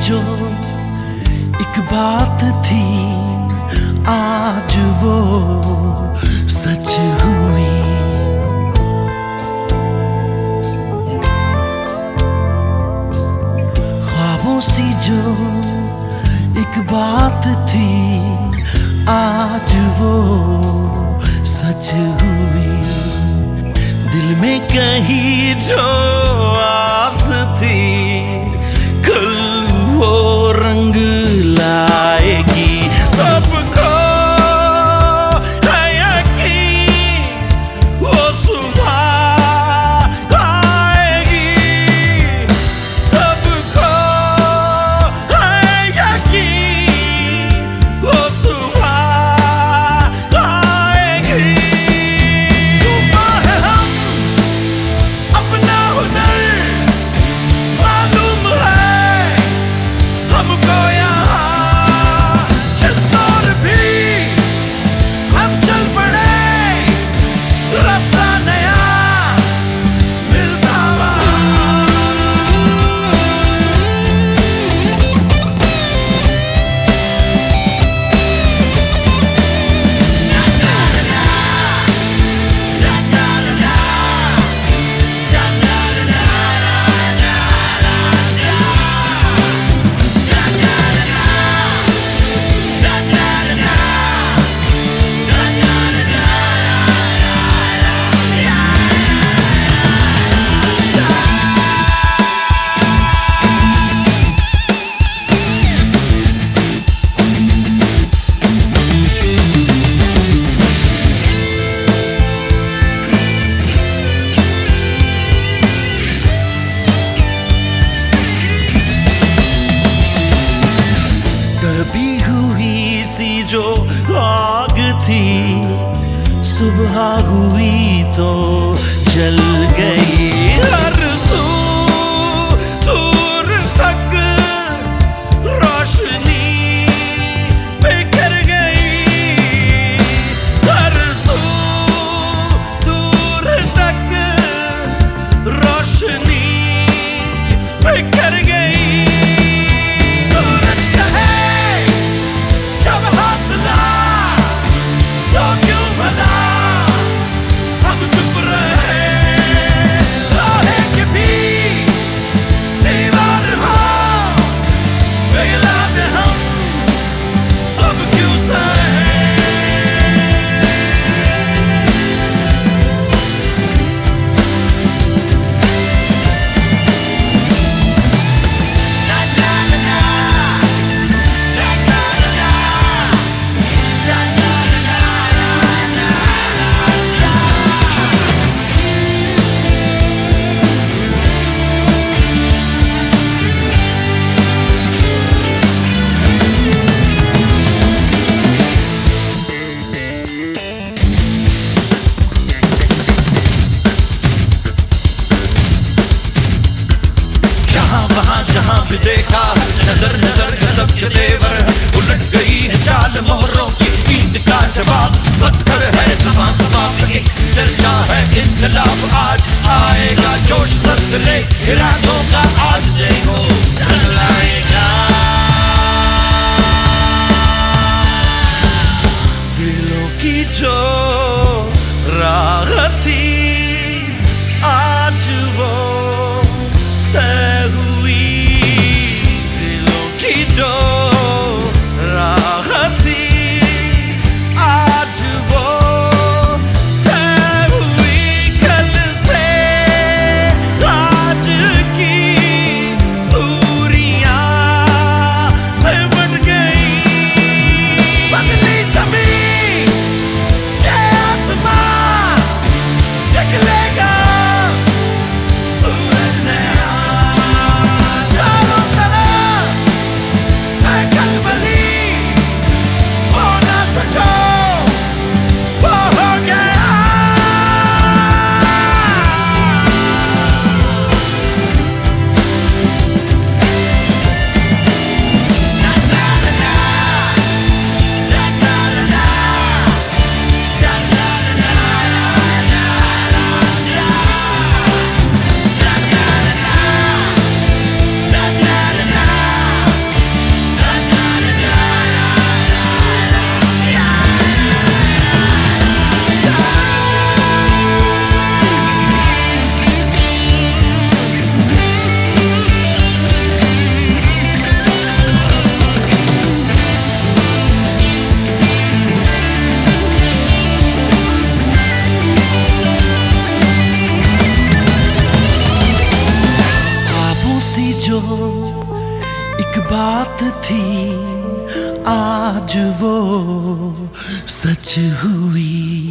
जो एक बात थी आज वो सच हुई। ख्वाबों सी जो एक बात थी आज वो सच हुई। दिल में कहीं जो आस थी कल वो रंग लाएगी। सबको है यकीन वो सुबह आएगी। सबको है यकीन वो सुबह आएगी। तूफान है हम अपना हुनर मालूम है हमको यहाँ। जिस ओर भी हम चल पड़े रास्ता नया मिलता दबी हुई सी जो आग थी सुबह हुई तो जल गई। हर सू दूर तक रोशनी बिखर गई। हर सू दूर तक रोशनी बिखर गई। सूरज कहे जब हौसला तो क्यों भला हम चुप रहे। लोहे की भी दीवार हो पिघला दे हम अब क्यों सहे। जहां भी देखा नजर नजर गजब के तेवर। उलट गई है चाल मोहरों की नींद का जवाब पत्थर है जुबान जुबान पे एक चर्चा है इनकलाब। आज आएगा जोश सदले इरादों का आज देखो लाएगा। दिलों की जो राह थी आज वो तय हुई। दिलों की जो राह थी आज वो तय हुई। कल से आज की दूरियां सिमट गई। बदली ज़मीन ये आसमां थी आज वो सच हुई।